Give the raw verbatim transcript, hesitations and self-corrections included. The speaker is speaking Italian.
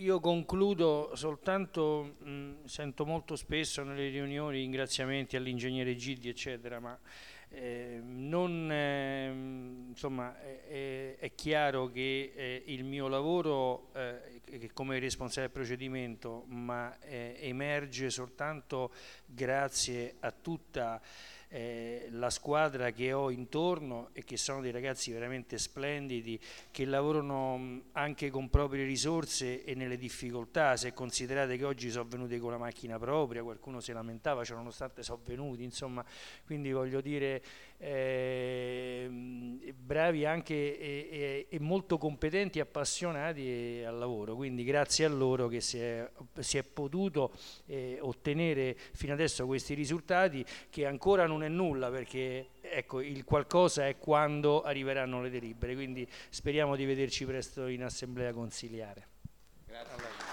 io concludo soltanto, mh, sento molto spesso nelle riunioni ringraziamenti all'ingegnere Giddi eccetera, ma eh, non, eh, insomma, è, è chiaro che eh, il mio lavoro eh, come responsabile del procedimento, ma eh, emerge soltanto grazie a tutta eh, la squadra che ho intorno e che sono dei ragazzi veramente splendidi che lavorano mh, anche con proprie risorse e nelle difficoltà. Se considerate che oggi sono venuti con la macchina propria, qualcuno si lamentava, cioè nonostante sono venuti, insomma, quindi voglio dire eh, bravi anche e, e, e molto competenti e appassionati al lavoro, quindi grazie a loro che si è, si è potuto eh, ottenere fino adesso questi risultati, che ancora non è nulla, perché ecco, il qualcosa è quando arriveranno le delibere, quindi speriamo di vederci presto in assemblea consiliare. Grazie.